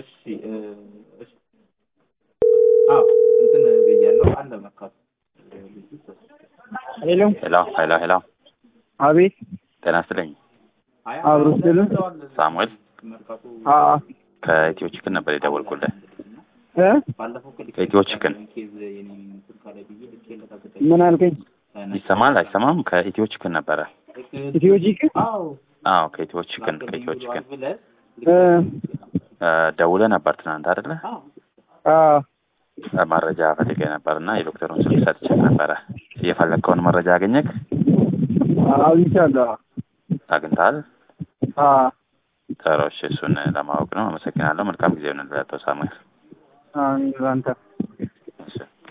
እሺ እሺ አዎ እንትን ብያለሁ አለ መካቱ ሄሎ ሄሎ ሄሎ ሄሎ አቤት ጤና ይስጥልኝ። አብሮስ ደሉ ሳሙኤል ከኢትዮ ቺክን ነበር የደወልኩልህ። ከኢትዮ ቺክን ምን አልከኝ? ይሰማል አይሰማም? ከኢትዮ ቺክን ነበረ። ኢትዮ ቺክን? አዎ ከኢትዮ ቺክን ደውለህ ነበር ትናንት አይደለ? መረጃ ፈልገህ ነበርና የዶክተሩን ስልክ ሰጥቼህ ነበረ። የፈለግከውን መረጃ አገኘህ? አግኝቻለሁ። አግኝተሃል? ጥሩ እሺ፣ እሱን ለማወቅ ነው። አመሰግናለሁ። መልካም ጊዜ ይሁንልህ አቶ ሳሙኤል። አሜን። ባንተ እሺ